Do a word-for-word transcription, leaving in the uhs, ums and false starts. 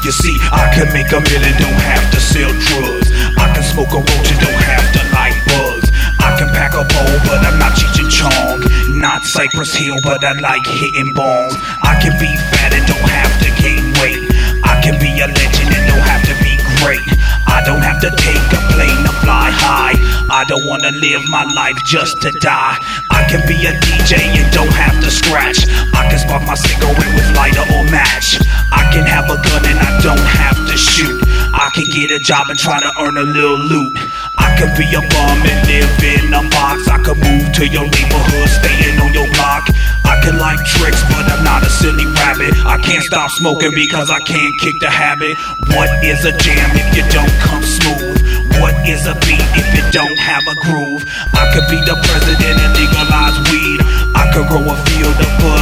You see, I can make a million, don't have to sell drugs. I can smoke a roach and don't have to like bugs. I can pack a bowl, but I'm not Cheech and Chong. Not Cypress Hill, but I like hitting bones. I can be fat and don't have to gain weight. I can be a legend and don't have to be great. I don't have to take a plane to fly high. I don't wanna live my life just to die. I can be a D J and don't have to scratch. I can spark my cigarette with lighter or match. I can have a gun and I don't have to shoot. I can get a job and try to earn a little loot. I can be a bum and live in a box. I can move to your neighborhood, staying on your block. I can like tricks, but I'm not a silly rabbit. I can't stop smoking because I can't kick the habit. What is a jam if you don't come smooth? What is a beat if it don't have a groove? I could be the president and legalize weed. I could grow a field of bud